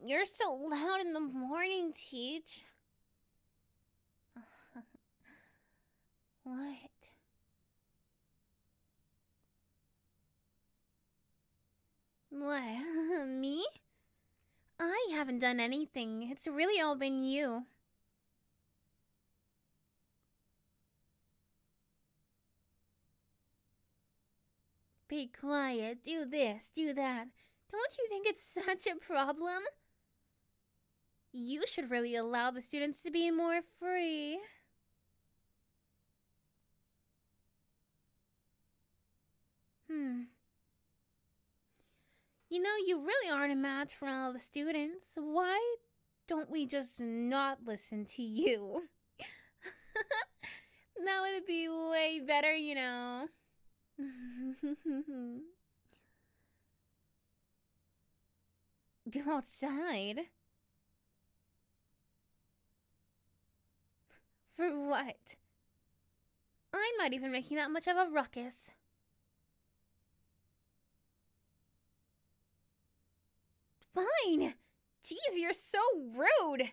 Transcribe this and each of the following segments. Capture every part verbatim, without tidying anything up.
You're so loud in the morning, Teach. What? What? Me? I haven't done anything. It's really all been you. Be quiet, do this, do that. Don't you think it's such a problem? You should really allow the students to be more free. Hmm. You know, you really aren't a match for all the students. Why don't we just not listen to you? That would be way better, you know. Go outside? For what? I'm not even making that much of a ruckus. Fine! Jeez, you're so rude!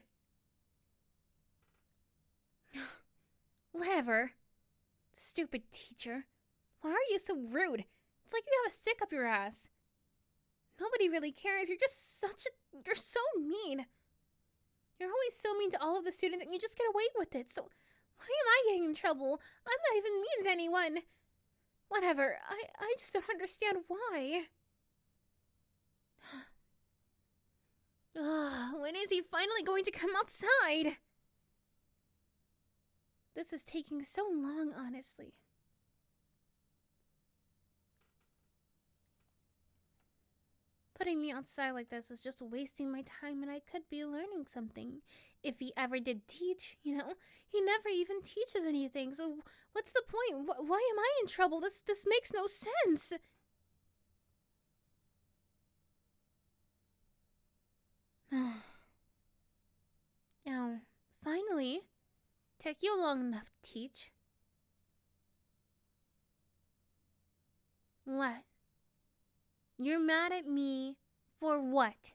Whatever. Stupid teacher. Why are you so rude? It's like you have a stick up your ass. Nobody really cares. You're just such a... You're so mean. You're always so mean to all of the students and you just get away with it. So why am I getting in trouble? I'm not even mean to anyone. Whatever. I, I just don't understand why. Ugh, when is he finally going to come outside? This is taking so long, honestly. Putting me outside like this is just wasting my time and I could be learning something. If he ever did teach, you know, he never even teaches anything. So what's the point? Wh why am I in trouble? This this makes no sense. Oh, finally. Took you long enough to teach. What? You're mad at me for what?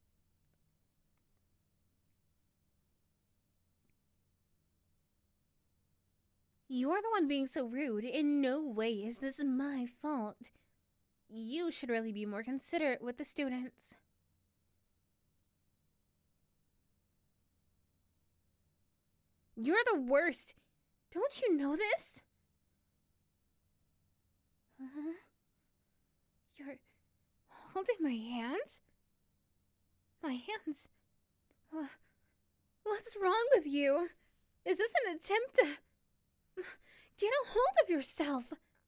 You're the one being so rude. In no way is this my fault. You should really be more considerate with the students. You're the worst. Don't you know this? Uh, you're holding my hands? My hands? Uh, what's wrong with you? Is this an attempt to... Get a hold of yourself!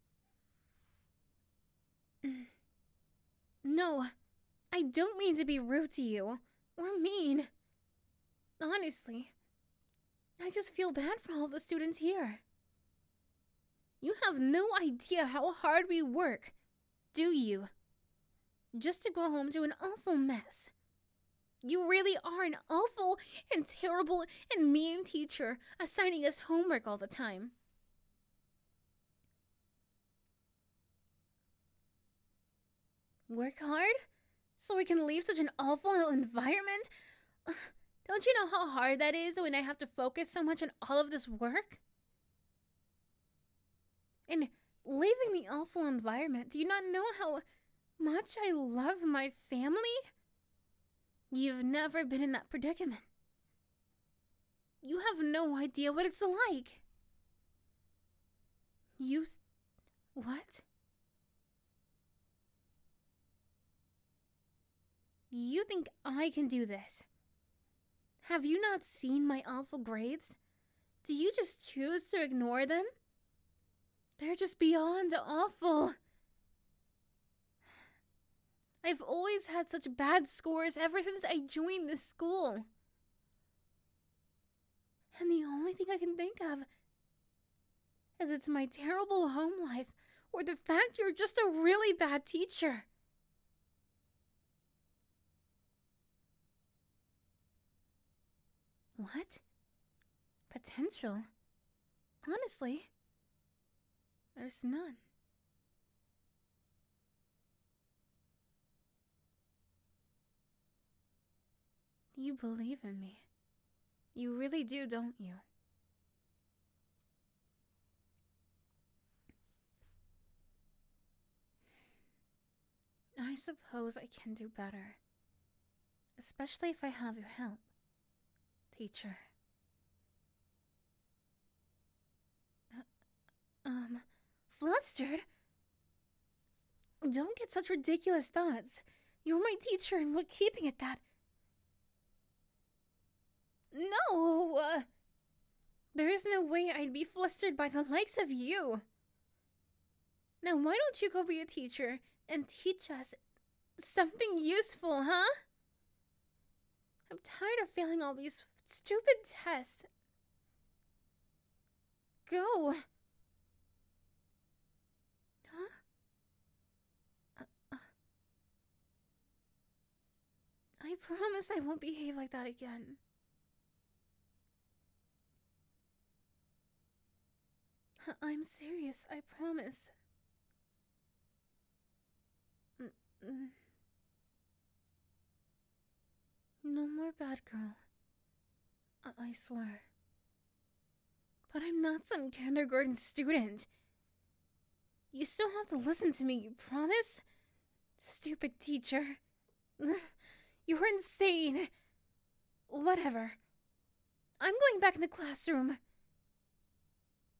No, I don't mean to be rude to you, or mean. Honestly, I just feel bad for all the students here. You have no idea how hard we work, do you? Just to go home to an awful mess. You really are an awful and terrible and mean teacher, assigning us homework all the time. Work hard? So we can leave such an awful environment? Ugh, don't you know how hard that is when I have to focus so much on all of this work? And leaving the awful environment, do you not know how much I love my family? You've never been in that predicament. You have no idea what it's like. You... Th- what? You think I can do this? Have you not seen my awful grades? Do you just choose to ignore them? They're just beyond awful. I've always had such bad scores ever since I joined this school. And the only thing I can think of is it's my terrible home life or the fact you're just a really bad teacher. What? Potential? Honestly, there's none. You believe in me. You really do, don't you? I suppose I can do better. Especially if I have your help, teacher. Uh, um, flustered? Don't get such ridiculous thoughts. You're my teacher and we're keeping it that. No! Uh, there is no way I'd be flustered by the likes of you. Now why don't you go be a teacher and teach us something useful, huh? I'm tired of failing all these stupid tests. Go. Huh? Uh, uh. I promise I won't behave like that again. I'm serious, I promise. Mm-mm. No more bad girl. I, I swear. But I'm not some kindergarten student. You still have to listen to me, you promise? Stupid teacher. You're insane. Whatever. I'm going back in the classroom.